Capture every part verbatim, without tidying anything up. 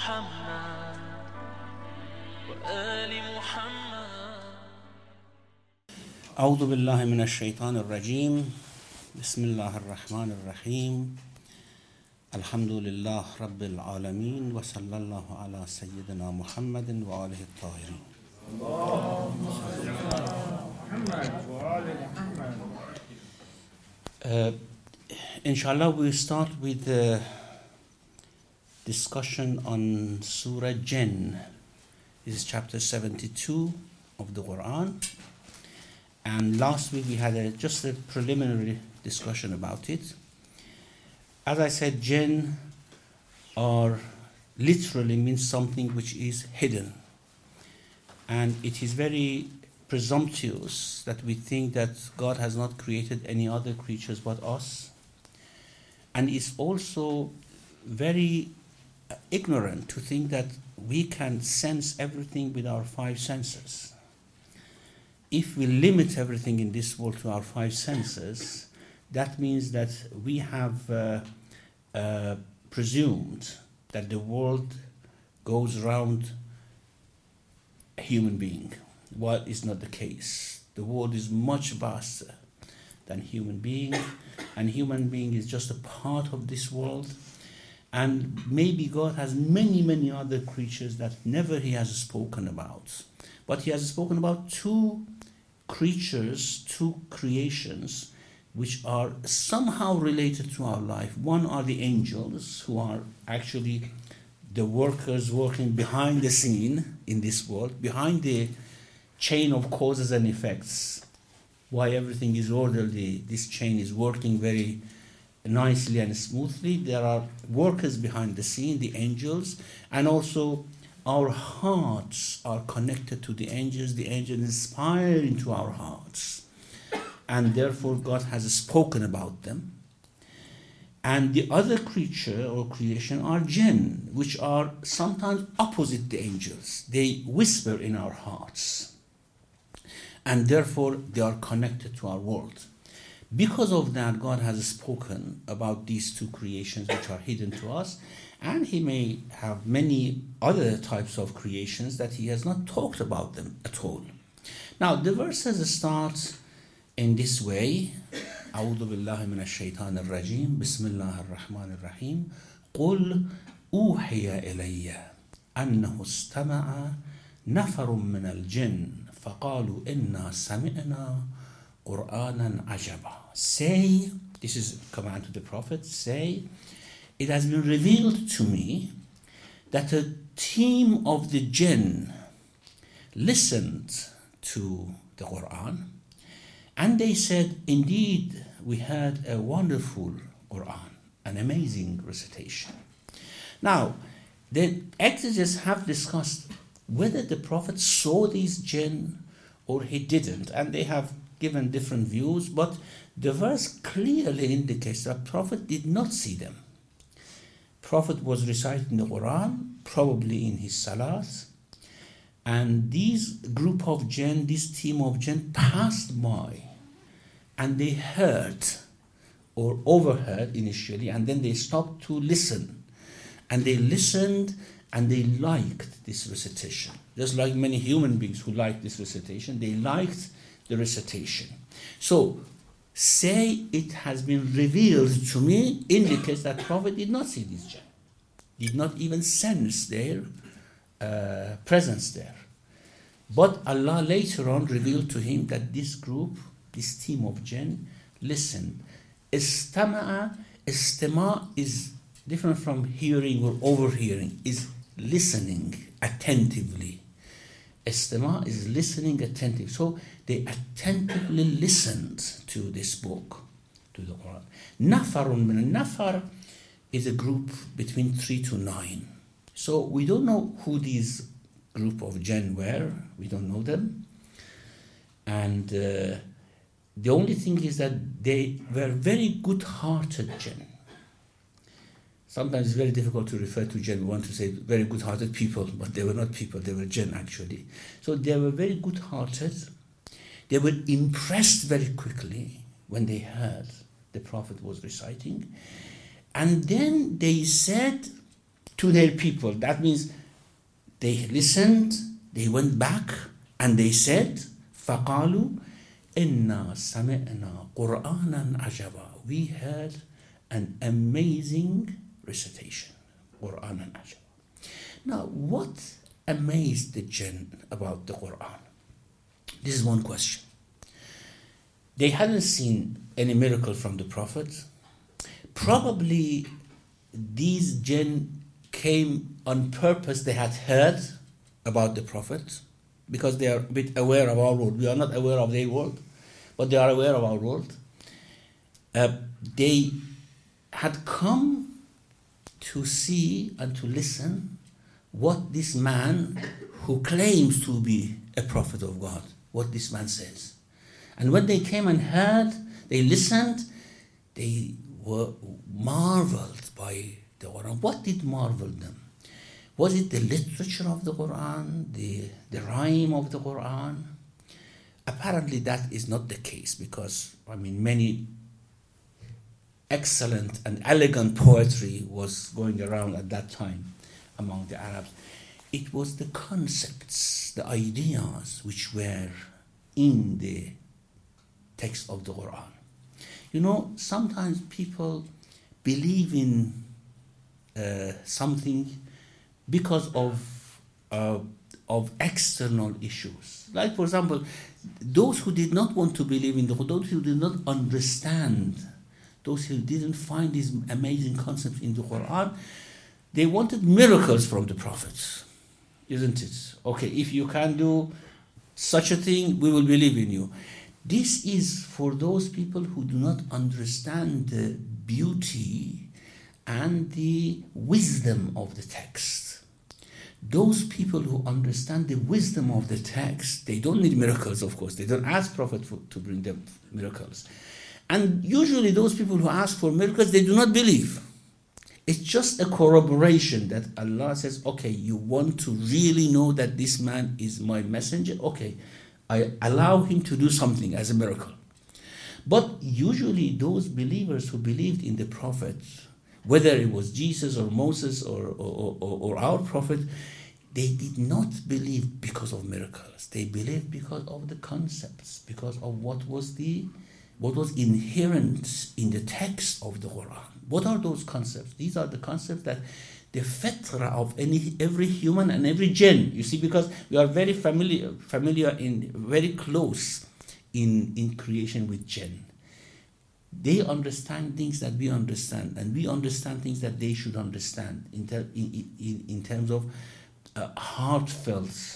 محمد وآل محمد. أعوذ بالله من الشيطان الرجيم. بسم الله الرحمن الرحيم. الحمد لله رب العالمين وصلى الله على سيدنا محمد وآله الطاهرين. اللهم صل على محمد وآل محمد. Uh, inshallah, we start with the discussion on Surah Jinn. This is chapter seventy-two of the Quran. And last week we had a, just a preliminary discussion about it. As I said, jinn are literally means something which is hidden. And it is very presumptuous that we think that God has not created any other creatures but us. And it's also very ignorant to think that we can sense everything with our five senses. If we limit everything in this world to our five senses, that means that we have uh, uh, presumed that the world goes around a human being. Well, it's not the case. The world is much vaster than human being, and human being is just a part of this world. And maybe God has many, many other creatures that never He has spoken about. But He has spoken about two creatures, two creations, which are somehow related to our life. One are the angels, who are actually the workers working behind the scene in this world, behind the chain of causes and effects. Why everything is orderly, this chain is working very nicely and smoothly. There are workers behind the scene, the angels, and also our hearts are connected to the angels. The angels inspire into our hearts. And therefore God has spoken about them. And the other creature or creation are jinn, which are sometimes opposite the angels. They whisper in our hearts. And therefore they are connected to our world. Because of that, God has spoken about these two creations which are hidden to us. And He may have many other types of creations that He has not talked about them at all. Now, the verses start in this way. أعوذ بالله من الشيطان الرجيم. بسم الله الرحمن الرحيم. قل أوحي إلي أنه استمع نفر من الجن فقالوا إنا سمعنا قرآنا عجبا. Say, this is a command to the Prophet, say, it has been revealed to me that a team of the jinn listened to the Quran, and they said, indeed, we had a wonderful Quran, an amazing recitation. Now, the exegetes have discussed whether the Prophet saw these jinn or he didn't, and they have given different views, but the verse clearly indicates that the Prophet did not see them. Prophet was reciting the Quran, probably in his salat, and these group of jinn, this team of jinn passed by, and they heard or overheard initially, and then they stopped to listen, and they listened and they liked this recitation. Just like many human beings who like this recitation, they liked the recitation. So, say it has been revealed to me indicates that Prophet did not see these jinn, did not even sense their uh, presence there. But Allah later on revealed to him that this group, this team of jinn, listened. Istama'a, istima is different from hearing or overhearing, is listening attentively. Istima is listening attentive. So they attentively listened to this book, to the Quran. Nafarun min Nafar is a group between three to nine. So we don't know who these group of jinn were. We don't know them. And uh, the only thing is that they were very good-hearted jinn. Sometimes it's very difficult to refer to jinn. We want to say very good-hearted people, but they were not people, they were jinn actually. So they were very good-hearted. They were impressed very quickly when they heard the Prophet was reciting. And then they said, to their people. That means they listened, they went back, and they said, فَقَالُوا إِنَّا سَمِعْنَا قُرْآنًا عَجَبًا. We heard an amazing recitation. قُرْآنًا عَجَبًا. Now, what amazed the jinn about the Quran? This is one question. They hadn't seen any miracle from the Prophet. Probably these jinn came on purpose. They had heard about the Prophet because they are a bit aware of our world. We are not aware of their world, but they are aware of our world. Uh, they had come to see and to listen what this man who claims to be a prophet of God, what this man says. And when they came and heard, they listened, they were marveled by the Quran. What did marvel them? Was it the literature of the Quran, the, the rhyme of the Quran? Apparently that is not the case, because, I mean, many excellent and elegant poetry was going around at that time among the Arabs. It was the concepts, the ideas which were in the text of the Quran. You know, sometimes people believe in uh, something because of uh, of external issues. Like, for example, those who did not want to believe in the Quran, those who did not understand, those who didn't find these amazing concepts in the Quran, they wanted miracles from the prophets, isn't it? Okay, if you can do such a thing, we will believe in you. This is for those people who do not understand the beauty and the wisdom of the text. Those people who understand the wisdom of the text, they don't need miracles, of course. They don't ask Prophet for, to bring them miracles. And usually those people who ask for miracles, they do not believe. It's just a corroboration that Allah says, okay, you want to really know that this man is my messenger? Okay, I allow him to do something as a miracle. But usually those believers who believed in the Prophet, whether it was Jesus or Moses or, or, or, or our Prophet, they did not believe because of miracles. They believed because of the concepts, because of what was the what was inherent in the text of the Quran. What are those concepts? These are the concepts that the fitra of any every human and every jinn. You see, because we are very familiar, familiar in very close in, in creation with jinn. They understand things that we understand, and we understand things that they should understand in, ter- in, in, in terms of uh, heartfelt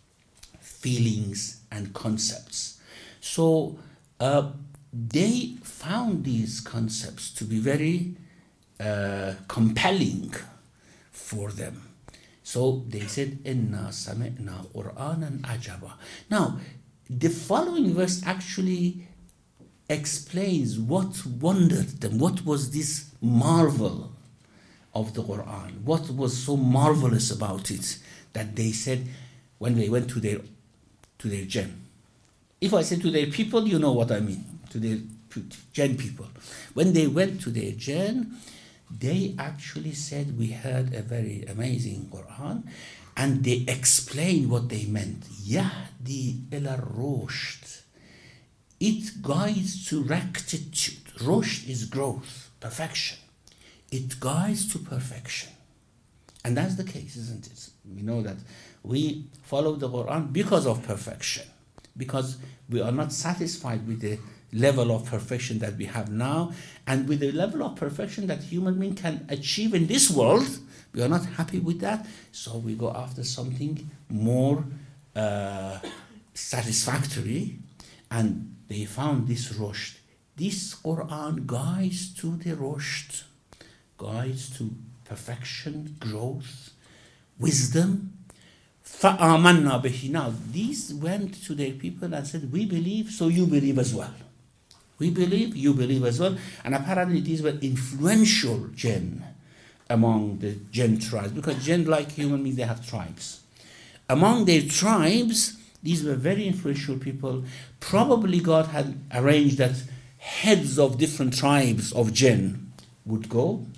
feelings and concepts. So uh, they found these concepts to be very uh, compelling for them. So they said, Inna sami'na Qur'anan ajaba. Now, the following verse actually explains what wondered them, what was this marvel of the Quran, what was so marvelous about it that they said when they went to their to their jinn. If I say to their people, you know what I mean, to their jinn people. When they went to their jinn, they actually said, we heard a very amazing Quran, and they explained what they meant. Yahdi ila rushd. It guides to rectitude. Rushd is growth, perfection. It guides to perfection. And that's the case, isn't it? We know that we follow the Quran because of perfection, because we are not satisfied with the level of perfection that we have now, and with the level of perfection that human being can achieve in this world, we are not happy with that, so we go after something more uh, satisfactory, and they found this rushd. This Quran guides to the rushd, guides to perfection, growth, wisdom. فَآمَنَّا بِهِ. Now, these went to their people and said, we believe, so you believe as well. We believe, you believe as well. And apparently these were influential jinn among the jinn tribes, because jinn, like human beings, they have tribes. Among their tribes, these were very influential people. Probably God had arranged that heads of different tribes of jinn would go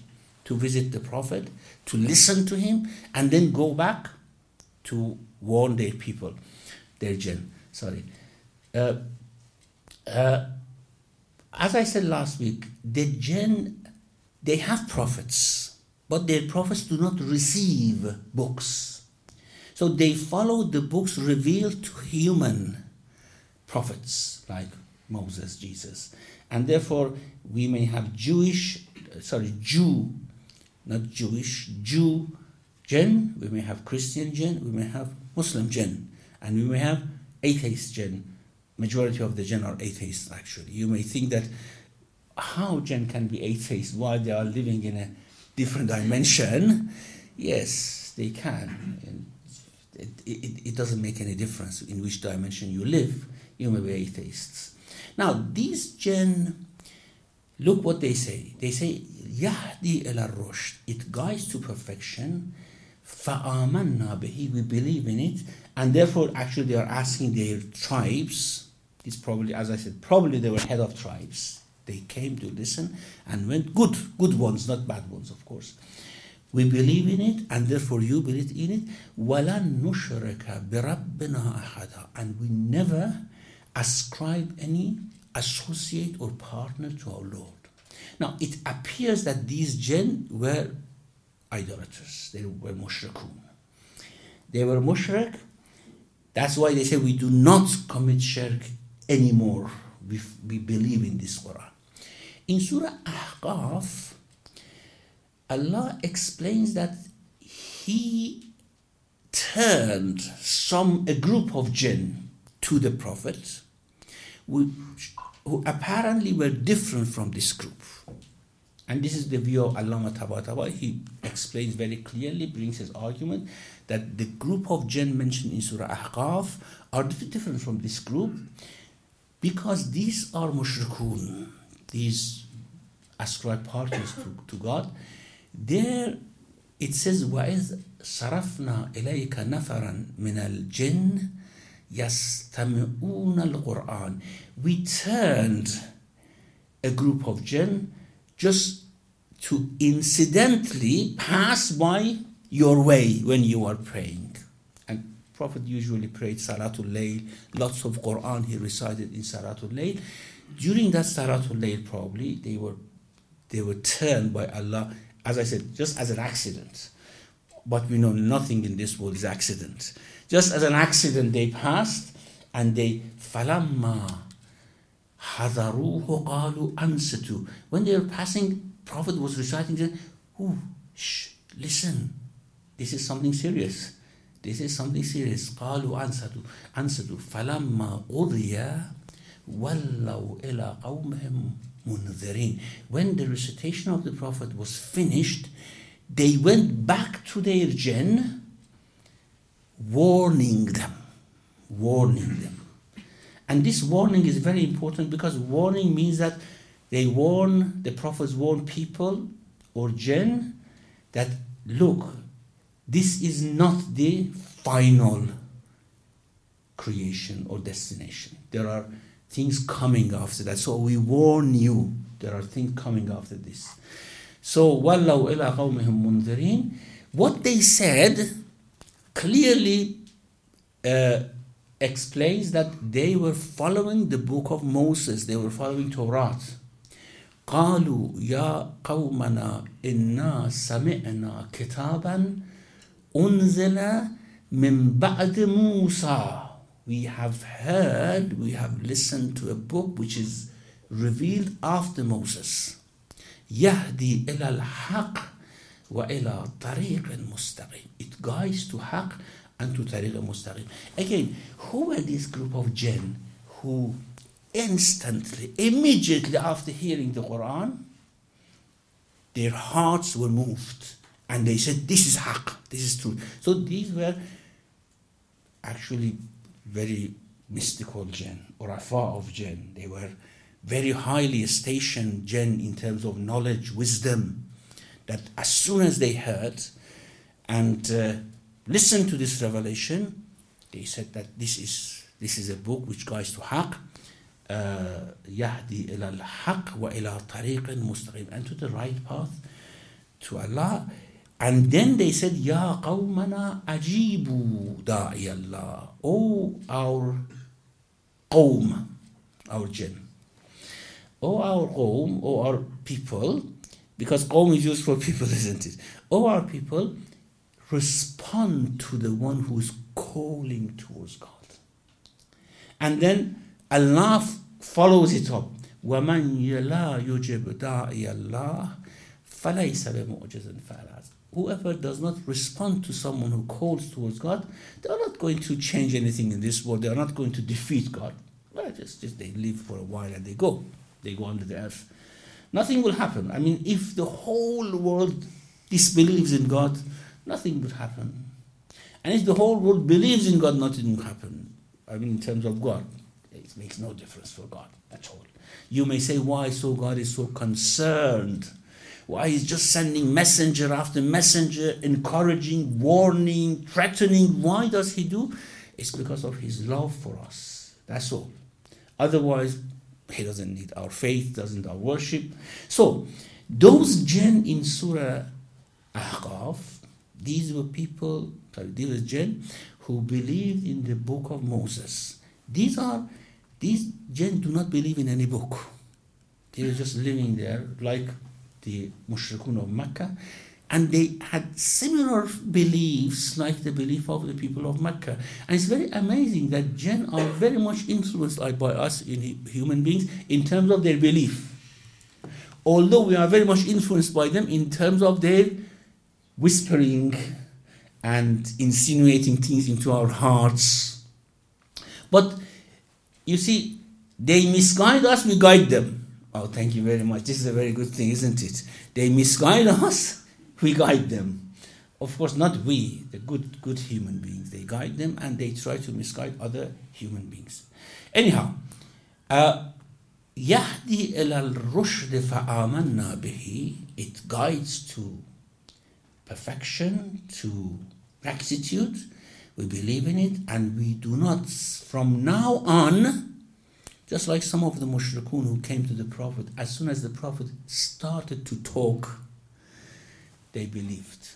to visit the Prophet, to listen to him, and then go back to warn their people, their jinn. Sorry. Uh, uh, as I said last week, the jinn, they have prophets, but their prophets do not receive books. So they follow the books revealed to human prophets like Moses, Jesus. And therefore, we may have Jewish, sorry, Jew, not Jewish, Jew jinn, we may have Christian jinn, we may have Muslim jinn, and we may have atheist jinn. Majority of the jinn are atheists, actually. You may think that how jinn can be atheist while they are living in a different dimension? Yes, they can. And it, it, it doesn't make any difference in which dimension you live. You may be atheists. Now, these jinn, look what they say. They say, Yahdi ila rushd, it guides to perfection. Fa'amanna bihi, we believe in it. And therefore, actually, they are asking their tribes. It's probably, as I said, probably they were head of tribes. They came to listen and went, good, good ones, not bad ones, of course. We believe in it, and therefore you believe in it. وَلَن نُشْرِكَ بِرَبِّنَا أَحَدًا, and we never ascribe any associate or partner to our Lord. Now, it appears that these jinn were idolaters. They were mushrikun. They were mushrik. That's why they say we do not commit shirk anymore. We, we believe in this Quran. In Surah Ahqaf, Allah explains that He turned some a group of jinn to the Prophet, who, who apparently were different from this group. And this is the view of Allama Tabatabai. He explains very clearly, brings his argument, that the group of jinn mentioned in Surah Ahqaf are different from this group because these are mushrikun, these ascribe parties to, to God. There it says, وَإِذْ صَرَفْنَا إِلَيْكَ نَفَرًا مِنَ الْجِنِّ يَسْتَمِعُونَ الْقُرْآنِ. We turned a group of jinn just to incidentally pass by your way when you are praying. And Prophet usually prayed Salatul Layl, lots of Quran he recited in Salatul Layl. During that Salatul Layl, probably they were they were turned by Allah, as I said, just as an accident. But we know nothing in this world is accident. Just as an accident, they passed, and they فَلَمَّا حَذَرُوهُ قَالُوا أَنْسِتُوا. When they were passing, Prophet was reciting, they said, oh, shh, listen, this is something serious. This is something serious. قَالُوا أَنْسِتُوا أَنْسِتُوا فَلَمَّا قُضِيَ وَلَّوْا إِلَىٰ قَوْمِهِمْ مُنذِرِينَ. When the recitation of the Prophet was finished, they went back to their jinn, warning them, warning them. And this warning is very important because warning means that they warn, the prophets warn people or jinn that, look, this is not the final creation or destination. There are things coming after that. So we warn you, there are things coming after this. So, وَلَّوْا إِلَىٰ قَوْمِهِمْ مُنذِرِينَ. What they said clearly uh, explains that they were following the book of Moses. They were following Torah. قَالُوا يَا قَوْمَنَا إِنَّا سَمِعْنَا كِتَابًا أُنزِلَ مِن بَعْدِ مُوسَى. We have heard, we have listened to a book which is revealed after Moses. يهدي إلى الحق وإلى طريق مستقيم. It guides to haq and to طريق مستقيم. Again, who were this group of jinn who instantly, immediately after hearing the Quran, their hearts were moved and they said, this is haq, this is truth. So these were actually very mystical jinn, or afa of jinn. They were very highly stationed jinn in terms of knowledge, wisdom, that as soon as they heard and uh, listened to this revelation, they said that this is this is a book which guides to haq, يهدي إلى الحق وإلى طريق مستقيم, and to the right path, to Allah. And then they said, Ya qawmana ajibu da'i Allah. Oh, our qawm, our jinn. Oh, our qawm, oh, our people, because qawm is used for people, isn't it? Oh, our people, respond to the one who is calling towards God. And then Allah f- follows it up. وَمَنْ يَلَا يُجِبْ دَاعِيَ اللَّهِ فَلَيْسَ بِمُعْجِزٍ فَعَلَازٍ. Whoever does not respond to someone who calls towards God, they are not going to change anything in this world. They are not going to defeat God. Well, just, just they live for a while and they go. They go under the earth. Nothing will happen. I mean, if the whole world disbelieves in God, nothing will happen. And if the whole world believes in God, nothing will happen. I mean, in terms of God, it makes no difference for God at all. You may say, why so God is so concerned? Why he's just sending messenger after messenger, encouraging, warning, threatening. Why does he do? It's because of his love for us. That's all. Otherwise, he doesn't need our faith, doesn't our worship. So, those jinn in Surah Ahqaf, these were people, sorry, these were jinn who believed in the book of Moses. These are, these jinn do not believe in any book. They were just living there like the mushrikun of Mecca, and they had similar beliefs like the belief of the people of Mecca. And it's very amazing that jinn are very much influenced by us in human beings in terms of their belief. Although we are very much influenced by them in terms of their whispering and insinuating things into our hearts. But you see, they misguide us, we guide them. Oh, thank you very much. This is a very good thing, isn't it? They misguide us, we guide them. Of course, not we, the good, good human beings. They guide them and they try to misguide other human beings. Anyhow, يَهْدِي إِلَى الرُّشْدِ فَآمَنَّا بِهِ. It guides to perfection, to rectitude. We believe in it and we do not, from now on, just like some of the mushrikun who came to the Prophet, as soon as the Prophet started to talk, they believed.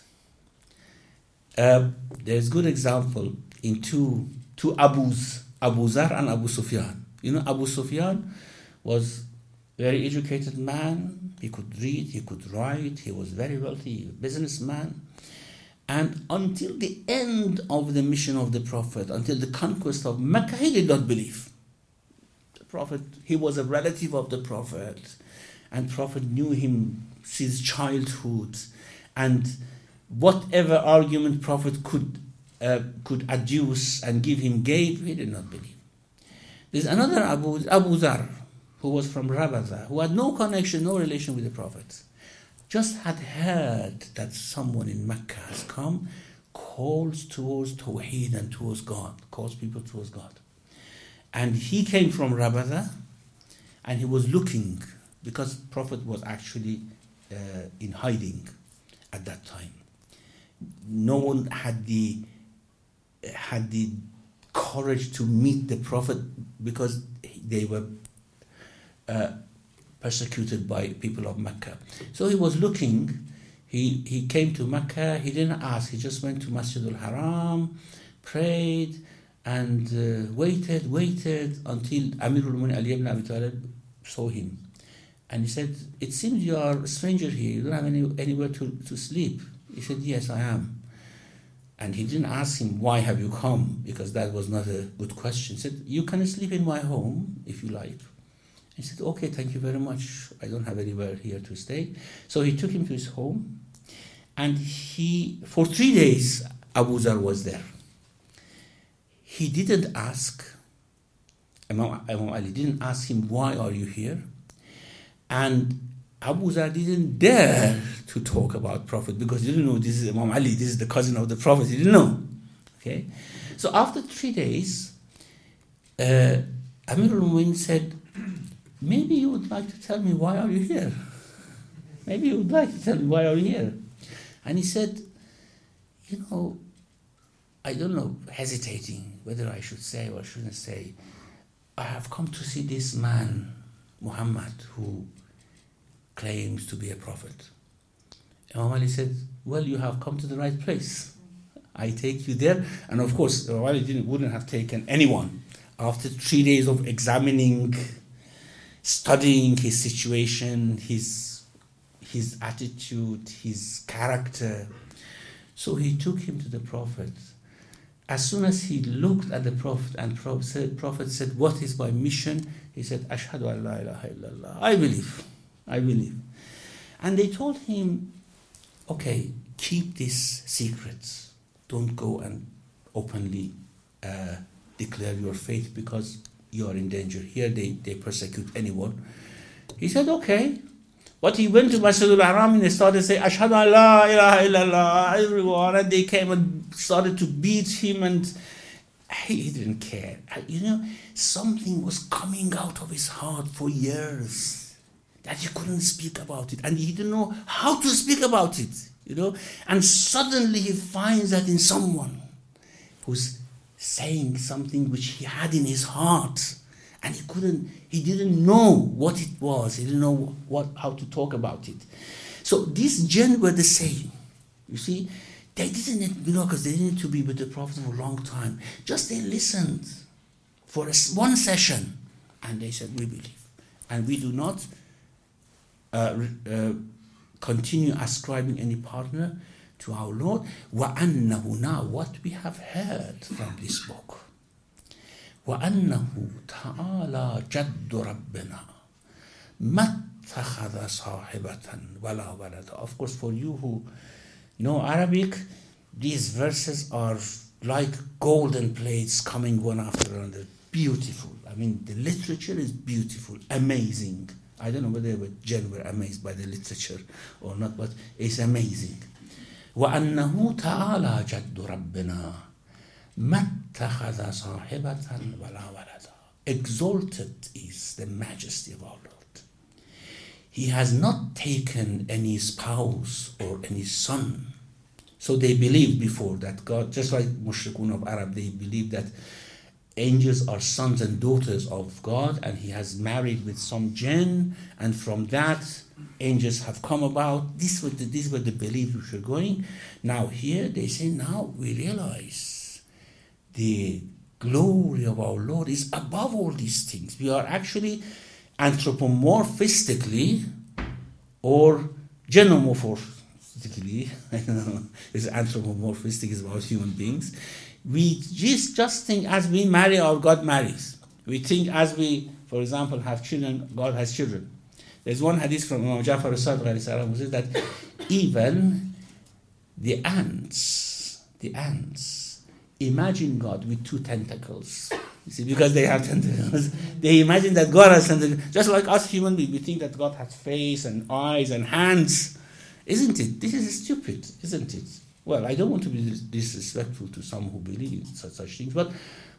Uh, there's good example in two, two Abus, Abu Zar and Abu Sufyan. You know, Abu Sufyan was a very educated man. He could read, he could write, he was very wealthy, a businessman. And until the end of the mission of the Prophet, until the conquest of Mecca, he did not believe. Prophet, he was a relative of the Prophet, and Prophet knew him since childhood, and whatever argument Prophet could uh, could adduce and give him gave, he did not believe. There's another Abu, Abu Zar, who was from Rabazah, who had no connection, no relation with the Prophet, just had heard that someone in Mecca has come, calls towards Tawheed and towards God, calls people towards God. And he came from Rabazah, and he was looking, because Prophet was actually uh, in hiding at that time. No one had the had the courage to meet the Prophet because they were uh, persecuted by people of Mecca. So he was looking. He he came to Mecca. He didn't ask. He just went to Masjid al-Haram, prayed, and uh, waited, waited until Amirul Mu'minin Ali ibn Abi Talib saw him. And he said, it seems you are a stranger here, you don't have any, anywhere to, to sleep. He said, yes, I am. And he didn't ask him, why have you come? Because that was not a good question. He said, you can sleep in my home if you like. He said, okay, thank you very much. I don't have anywhere here to stay. So he took him to his home. And he, for three days, Abu Zar was there. He didn't ask, Imam, Imam Ali didn't ask him, why are you here? And Abu Zar didn't dare to talk about Prophet because he didn't know this is Imam Ali, this is the cousin of the Prophet, he didn't know. Okay, so after three days, uh, Amirul Mu'minin said, maybe you would like to tell me why are you here? Maybe you would like to tell me why are you here? And he said, you know, I don't know, hesitating whether I should say or shouldn't say, I have come to see this man, Muhammad, who claims to be a prophet. Imam Ali said, well, you have come to the right place. I take you there. And of course, Imam Ali didn't, wouldn't have taken anyone. After three days of examining, studying his situation, his, his attitude, his character. So he took him to the Prophet. As soon as he looked at the Prophet and Prophet said, Prophet said, what is my mission? He said, Ashhadu an la ilaha illallah. I believe. I believe. And they told him, okay, keep this secret. Don't go and openly uh, declare your faith because you are in danger. Here they, they persecute anyone. He said, okay. But he went to Masjid al-Haram and they started to say, Ashhadu an la ilaha illallah, everyone. And they came and started to beat him and he didn't care. You know, something was coming out of his heart for years that he couldn't speak about it. And he didn't know how to speak about it, you know. And suddenly he finds that in someone who's saying something which he had in his heart. And he couldn't, he didn't know what it was. He didn't know what, how to talk about it. So these jinn were the same. You see, they didn't, you know, because they needed to be with the Prophet for a long time. Just they listened for a, one session. And they said, we believe. And we do not uh, uh, continue ascribing any partner to our Lord. وَأَنَّهُ Now what we have heard from this book. وأنه تعالى جد ربنا ما اتخذ صاحبة ولا ولدا. Of course, for you who know Arabic, these verses are like golden plates coming one after another. Beautiful. I mean, the literature is beautiful, amazing. I don't know whether the jinn were amazed by the literature or not, but it's amazing. وأنه تعالى جد ربنا ما اتخذ صاحبة ولا ولدا. Exalted is the majesty of our Lord. He has not taken any spouse or any son. So they believed before that God, just like Mushrikun of Arab, they believed that angels are sons and daughters of God, and he has married with some jinn, and from that angels have come about. This was the, these were the beliefs which were going. Now here they say, now we realize the glory of our Lord is above all these things. We are actually anthropomorphistically or genomorphistically, I don't know, it's anthropomorphistic is about human beings. We just, just think as we marry, our God marries. We think as we, for example, have children, God has children. There's one hadith from Imam Jafar al-Sadiq who says that even the ants, the ants, imagine God with two tentacles. You see, because they have tentacles. They imagine that God has tentacles. Just like us human beings, we think that God has face and eyes and hands. Isn't it? This is stupid, isn't it? Well, I don't want to be disrespectful to some who believe in such, such things, but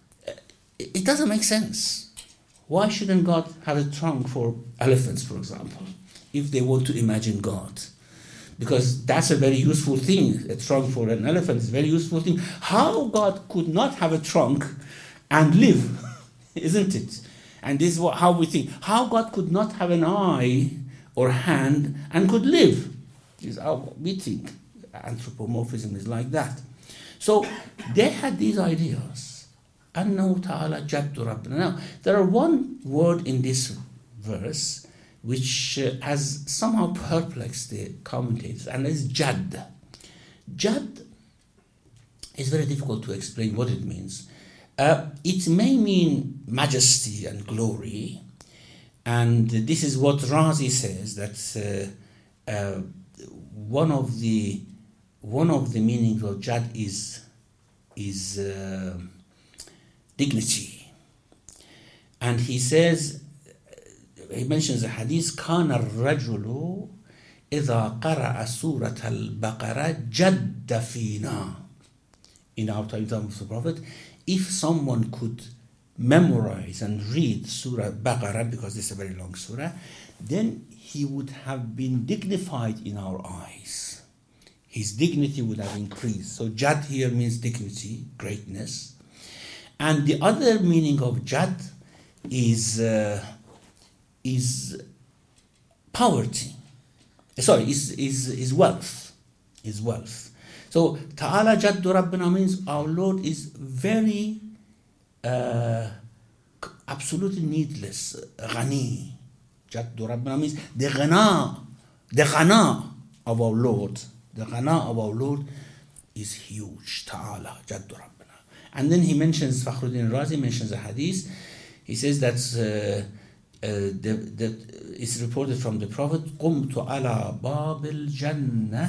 it doesn't make sense. Why shouldn't God have a trunk for elephants, for example, if they want to imagine God? Because that's a very useful thing. A trunk for an elephant is a very useful thing. How God could not have a trunk and live, isn't it? And this is what, how we think. How God could not have an eye or hand and could live. This is how we think. Anthropomorphism is like that. So they had these ideas. أَنَّهُ تَعَالَى جَدُّ رَبِّنَا. Now, there are one word in this verse which uh, has somehow perplexed the commentators, and it's Jad. Jad is very difficult to explain what it means. Uh, it may mean majesty and glory, and this is what Razi says, that uh, uh, one of the one of the meanings of Jad is is uh, dignity, and he says. He mentions a hadith, كان الرجل إذا قرأ سورة البقرة جد فينا. In our time of the Prophet, if someone could memorize and read Surah Baqarah, because this is a very long surah, then he would have been dignified in our eyes. His dignity would have increased. So Jad here means dignity, greatness. And the other meaning of Jad is... Uh, is poverty. Sorry, is is is wealth, is wealth. So Ta'ala Jaddu Rabbina means our Lord is very uh, absolutely needless. Ghani. Jaddu Rabbina means the ghana, the ghana of our Lord. The ghana of our Lord is huge. Ta'ala Jaddu Rabbina. And then he mentions, Fakhruddin Razi mentions a hadith. He says that uh, uh, the, the, it's reported from the Prophet, قُمْتُ عَلَى بَابِ الْجَنَّةِ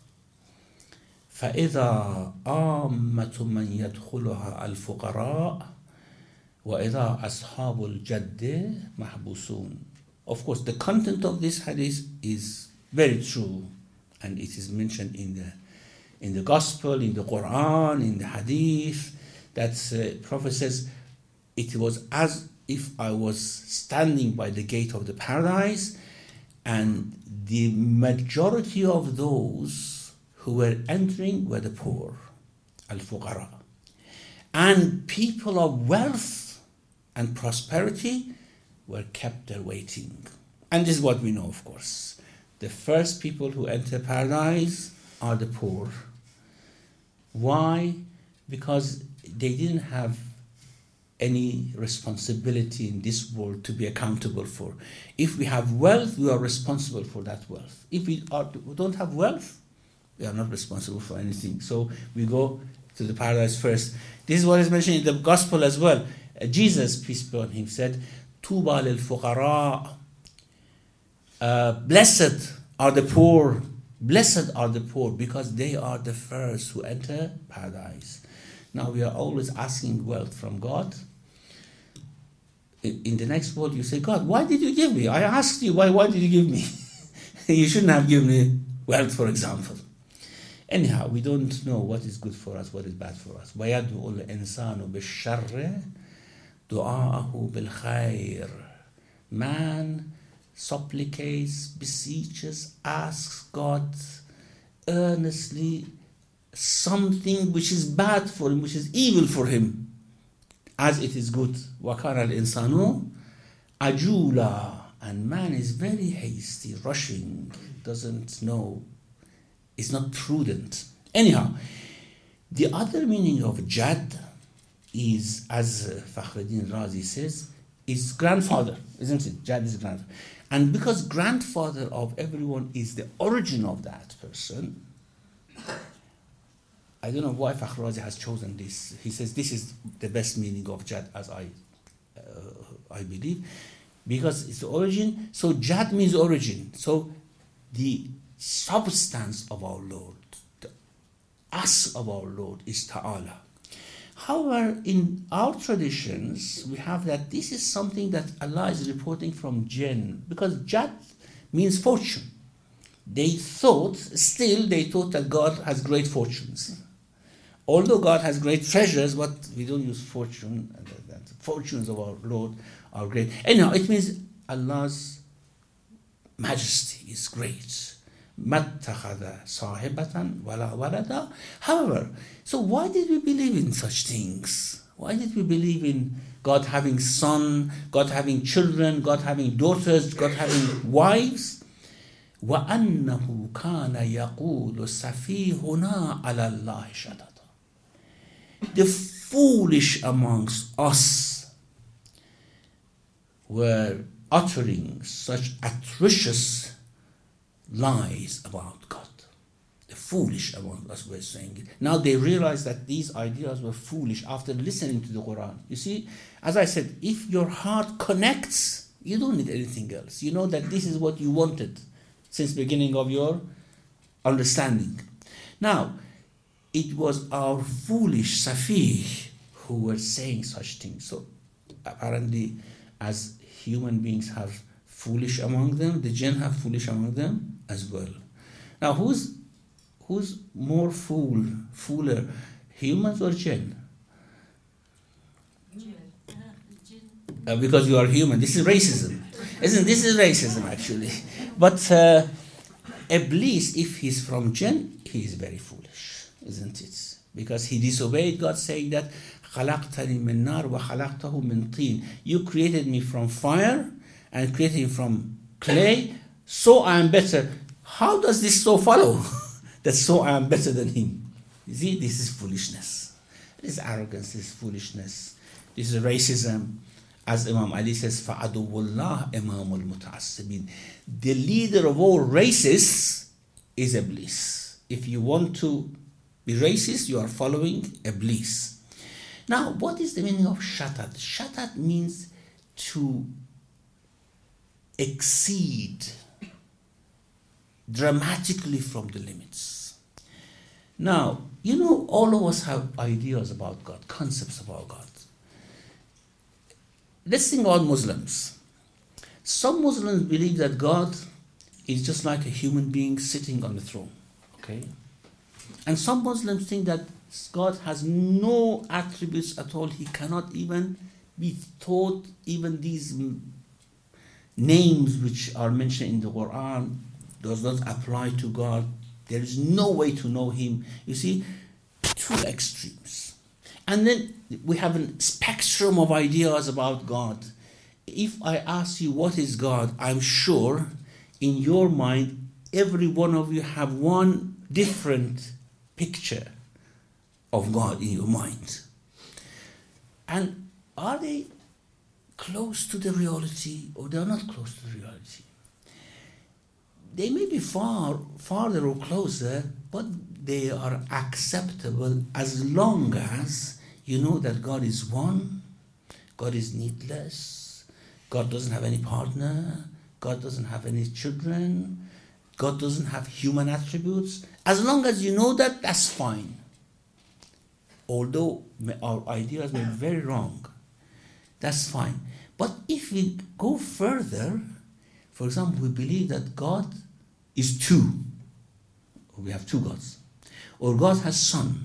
فإذا آمة من يدخلها الفقراء وإذا أصحاب الجد محبوسون. Of course, the content of this hadith is very true, and it is mentioned in the in the Gospel, in the Quran, in the Hadith, that uh, Prophet says, it was as if I was standing by the gate of the paradise, and the majority of those who were entering were the poor, al-fuqara. And people of wealth and prosperity were kept there waiting. And this is what we know, of course. The first people who enter paradise are the poor. Why? Because they didn't have any responsibility in this world to be accountable for. If we have wealth, we are responsible for that wealth. If we, are, we don't have wealth, we are not responsible for anything. So we go to the paradise first. This is what is mentioned in the Gospel as well. Uh, Jesus, peace be on him, said, Tuba lil fuqara. Uh, blessed are the poor. Blessed are the poor because they are the first who enter paradise. Now we are always asking wealth from God. In the next world you say, God, why did you give me? I asked you, why, why did you give me? You shouldn't have given me wealth, for example. Anyhow, we don't know what is good for us, what is bad for us. وَيَدْعُ الْإِنسَانُ بِالشَّرِّ دُعَاءَهُ بِالْخَيْرِ. Man supplicates, beseeches, asks God earnestly something which is bad for him, which is evil for him, as it is good. وَكَانَ الْإِنسَانُ عَجُولًا. And man is very hasty, rushing, doesn't know, is not prudent. Anyhow, the other meaning of Jad is, as Fakhruddin Razi says, is grandfather, isn't it? Jad is grandfather. And because grandfather of everyone is the origin of that person, I don't know why Fakhr Razi has chosen this. He says this is the best meaning of Jad, as I uh, I believe, because it's the origin. So Jad means origin. So the substance of our Lord, the us of our Lord is Ta'ala. However, in our traditions, we have that this is something that Allah is reporting from Jinn, because Jad means fortune. They thought, still they thought that God has great fortunes. Although God has great treasures, but we don't use fortune. The fortunes of our Lord are great. Anyhow, it means Allah's majesty is great. مَتَّخَذَ صَاحِبَةً وَلَا وَلَدًا. However, so why did we believe in such things? Why did we believe in God having son, God having children, God having daughters, God having wives? وَأَنَّهُ كَانَ يَقُولُ سَفِيهُنَا عَلَى اللَّهِ شَطَطًا. The foolish amongst us were uttering such atrocious lies about God. The foolish among us were saying it. Now they realize that these ideas were foolish after listening to the Quran. You see, as I said, if your heart connects, you don't need anything else. You know that this is what you wanted since the beginning of your understanding. Now, it was our foolish Safih who were saying such things. So apparently, as human beings have foolish among them, the jinn have foolish among them as well. Now, who's who's more fool, fooler, humans or jinn? Uh, because you are human. This is racism. Isn't this is racism actually? But uh, Iblis, if he's from jinn, he is very foolish, isn't it? Because he disobeyed God, saying that خَلَقْتَنِي مِن نَارٍ وَخَلَقْتَهُ مِن طِينٍ. You created me from fire and created him from clay, so I am better. how does this so follow? That so I am better than him. You see, this is foolishness. This is arrogance, this is foolishness. This is racism. As Imam Ali says, فَعَدُوُّ اللَّهِ إِمَامُ الْمُتَعَصِّبِينَ. The leader of all racists is Iblis. If you want to be racist, you are following Iblis. Now, what is the meaning of shatat? Shatat means to exceed dramatically from the limits. Now, you know, all of us have ideas about God, concepts about God. Let's think about Muslims. Some Muslims believe that God is just like a human being sitting on the throne, okay? And some Muslims think that God has no attributes at all. He cannot even be taught, even these names which are mentioned in the Quran does not apply to God. There is no way to know him. You see, two extremes. And then we have a spectrum of ideas about God. If I ask you what is God, I'm sure in your mind, every one of you have one different picture of God in your mind. And are they close to the reality or they are not close to the reality? They may be far, farther or closer, but they are acceptable as long as you know that God is one, God is needless, God doesn't have any partner, God doesn't have any children, God doesn't have human attributes. As long as you know that, that's fine. Although our ideas may be very wrong, that's fine. But if we go further, for example, we believe that God is two, or we have two gods, or God has son,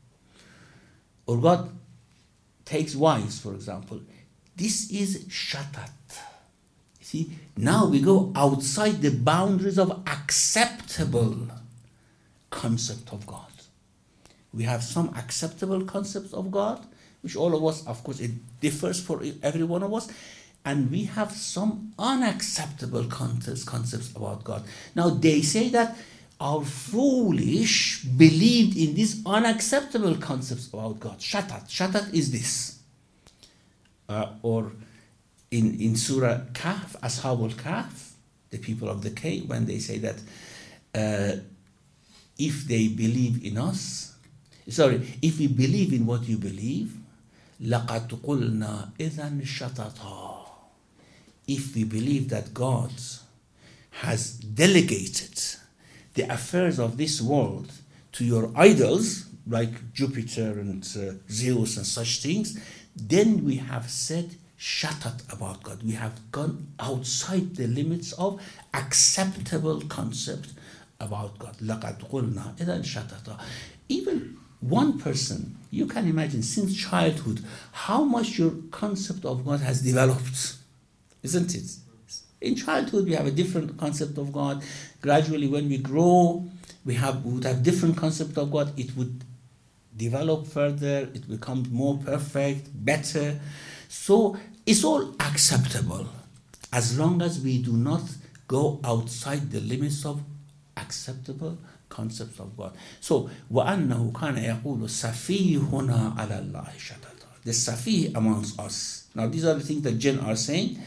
or God takes wives, for example. This is shatat. See, now we go outside the boundaries of acceptable concept of God. We have some acceptable concepts of God, which all of us, of course, it differs for every one of us, and we have some unacceptable concepts, concepts about God. Now, they say that our foolish believed in these unacceptable concepts about God. Shatat. Shatat is this. Uh, or in, in Surah Kahf, Ashabul Kahf, the people of the cave, when they say that uh, if they believe in us, sorry, if we believe in what you believe, لَقَدْ قُلْنَا إِذًا شَطَطًا. If we believe that God has delegated the affairs of this world to your idols, like Jupiter and uh, Zeus and such things, then we have said shatat about God. We have gone outside the limits of acceptable concept about God. لَقَدْ قُلْنَا إِذًا شَطَطًا. Even one person, you can imagine since childhood, how much your concept of God has developed, isn't it? In childhood, we have a different concept of God. Gradually, when we grow, we have we would have different concept of God. It would develop further. It becomes more perfect, better. So it's all acceptable as long as we do not go outside the limits of acceptable concepts of God. So وَأَنَّهُ كَانَ يَقُولُ سَفِيهُنَا عَلَى اللَّهِ شَطَطًا. The Safi amongst us. Now these are the things that jinn are saying.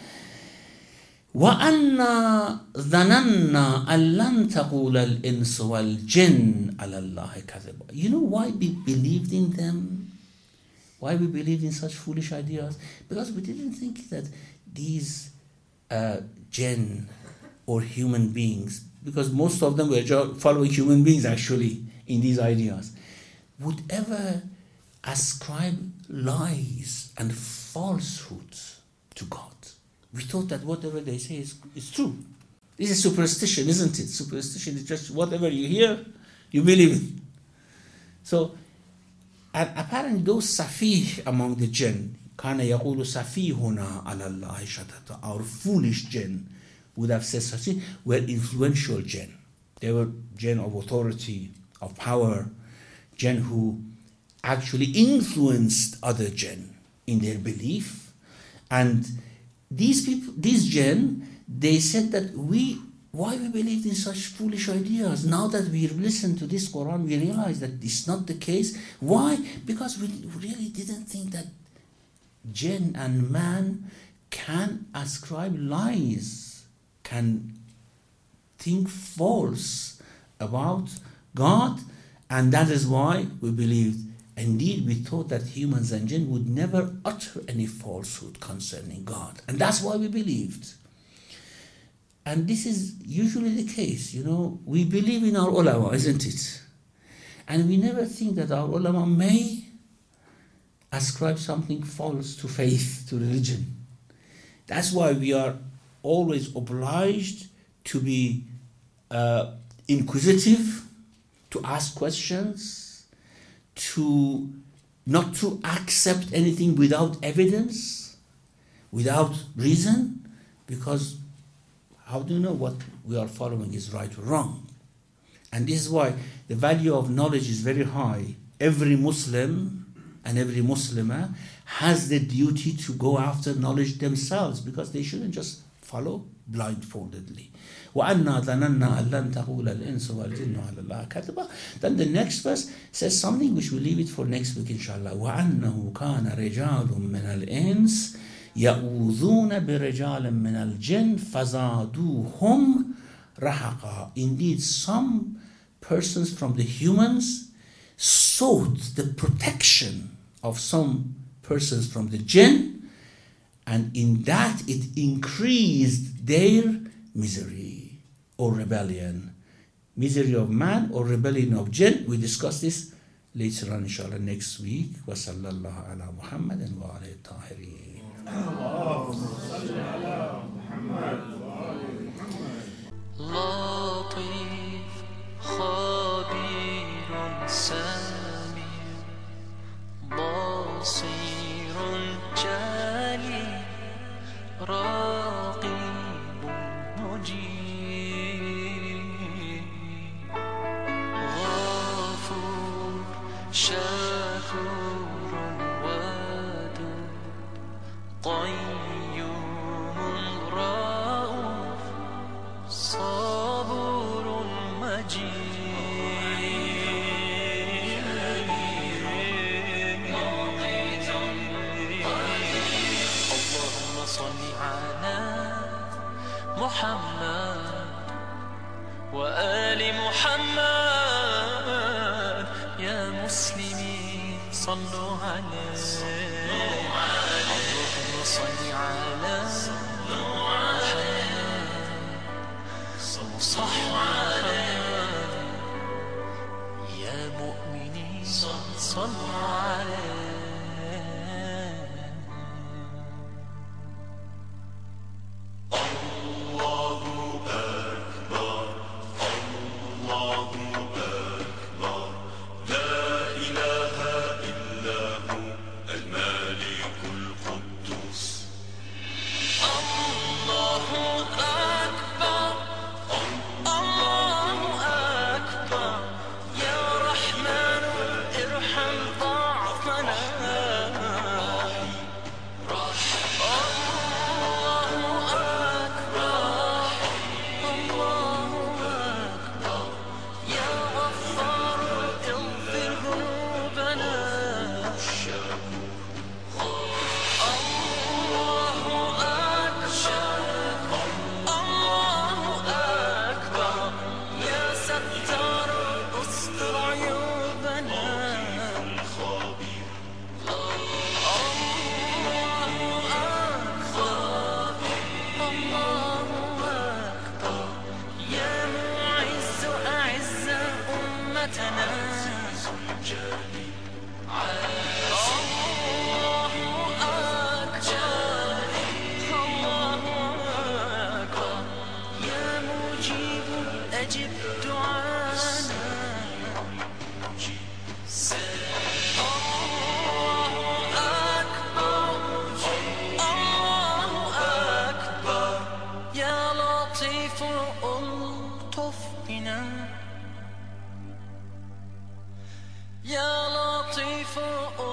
وَأَنَّا ظَنَنَّا أَن لَّن تَقُولَ الْإِنسُ وَالْجِنُّ عَلَى اللَّهِ كَذِبًا. You know why we believed in them? Why we believed in such foolish ideas? Because we didn't think that these uh, jinn or human beings, because most of them were following human beings actually in these ideas, would ever ascribe lies and falsehoods to God. We thought that whatever they say is, is true. This is superstition, isn't it? Superstition is just whatever you hear, you believe it. So, and apparently those Safih among the jinn, كَانَ يَقُولُ سَفِيهُنَا عَلَى اللَّهِ شَطَطًا. Our foolish jinn would have said such things, were influential jinn. They were jinn of authority, of power, jinn who actually influenced other jinn in their belief. And these people, these jinn, they said that we why we believe in such foolish ideas? Now that we listen to this Quran, we realize that it's not the case. Why? Because we really didn't think that jinn and man can ascribe lies, can think false about God, and that is why we believed. Indeed, we thought that humans and jinn would never utter any falsehood concerning God, and that's why we believed. And this is usually the case, you know, we believe in our ulama, isn't it? And we never think that our ulama may ascribe something false to faith, to religion. That's why we are always obliged to be uh, inquisitive, to ask questions, to not to accept anything without evidence, without reason, because how do you know what we are following is right or wrong? And this is why the value of knowledge is very high. Every Muslim and every Muslimah has the duty to go after knowledge themselves, because they shouldn't just follow blindfoldedly. وَأَنَّا ظَنَنَّا أَن لَّن تَقُولَ الْإِنسُ وَالْجِنُّ عَلَى اللَّهِ كَذِبًا. Then the next verse says something which we'll leave it for next week, inshallah. وَأَنَّهُ كَانَ رِجَالٌ مِّنَ الْإِنسِ يَؤُوذُونَ بِرِجَالٍ مِّنَ الْجِنِّ فَزَادُوهُمْ رَهَقًا. Indeed, some persons from the humans sought the protection of some persons from the jinn, and in that it increased their misery or rebellion. Misery of man or rebellion of jinn. We discuss this later on, inshallah, next week. Wa sallallahu ala Muhammadin wa alayhi tahirin. لطيف خبير سميع بصير جليل رقيب مجيب غفور شكور ودود قيوم رؤوف صبور مجيد اللهم صل على محمد وآل محمد يا مسلمين صلوا عليه اللهم صل على صحبه يا مؤمنين صلوا عليه يا لطيف